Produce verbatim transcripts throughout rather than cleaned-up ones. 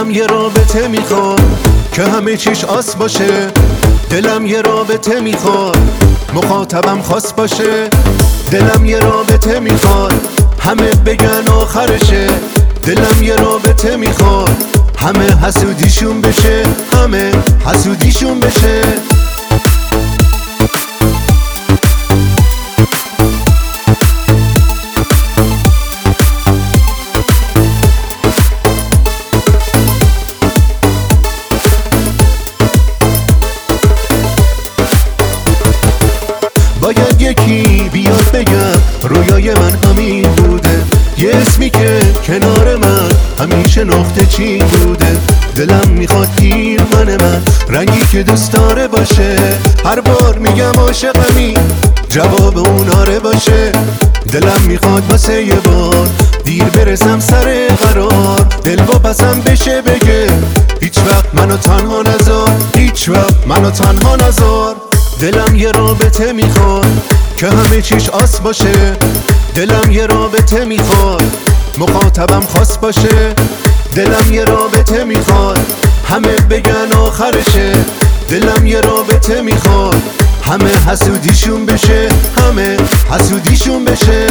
دلم یه رابطه میخواد که همه چیش آس باشه. دلم یه رابطه میخواد مخاطبم خاص باشه. دلم یه رابطه میخواد همه بگن آخرشه. دلم یه رابطه میخواد همه حسودیشون بشه، همه حسودیشون بشه. باید یکی بیاد بگم رویای من همین بوده، یه اسمی که کنار من همیشه نقطه چین بوده. دلم میخواد تیر من من رنگی که دوست داره باشه. هر بار میگم عاشقمی جواب اون آره باشه. دلم میخواد واسه یه بار دیر برسم سر قرار. دل واپسم بشه بگه هیچ وقت منو تنها نذار، هیچ وقت منو تنها نذار. دلم یه رابطه میخواد که همه چیش آس باشه. دلم یه رابطه میخواد مخاطبم خاص باشه. دلم یه رابطه میخواد همه بگن آخرشه. دلم یه رابطه میخواد همه حسودیشون بشه، همه حسودیشون بشه.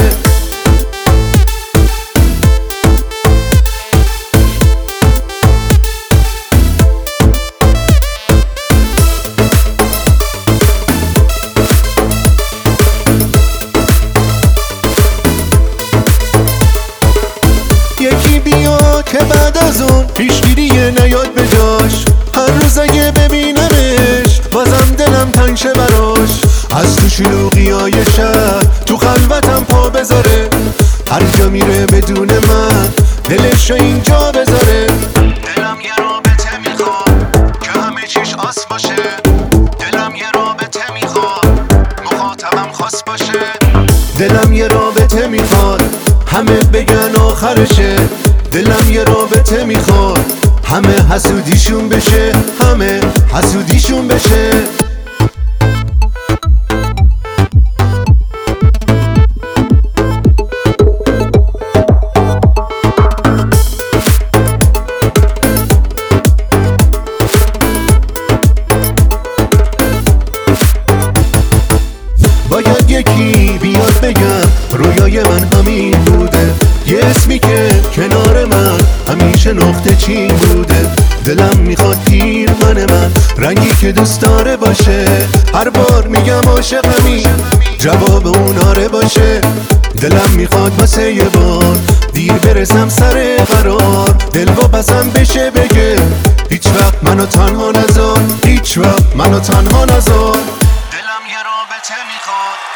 یکی بیا که بعد از اون پیشگیریه نیاد به جاش. هر روز اگه ببینمش بازم دلم تنگ شه براش. از تو شلوغی های شهر تو خلوتم پا بذاره. هر جا میره بدون من دلش رو اینجا بذاره. دلم یه رابطه میخواد که همه چیش آس باشه. دلم یه رابطه میخواد مخاطبم خاص باشه. دلم یه رابطه میخواد همه بگن آخرشه. دلم یه رابطه میخواد همه حسودیشون بشه، همه حسودیشون بشه. باید یکی بیاد بگم رویای من همین بوده، یه اسمی که کنار من همیشه نقطه چین بوده. دلم میخواد تیر من من رنگی که دوست داره باشه. هر بار میگم عاشقمی جواب اون آره باشه. دلم میخواد واسه یه بار دیر برسم سر قرار. دل واپسم بشه بگه هیچ وقت منو تنها نذار، هیچ وقت منو تنها نذار. دلم یه رابطه میخواد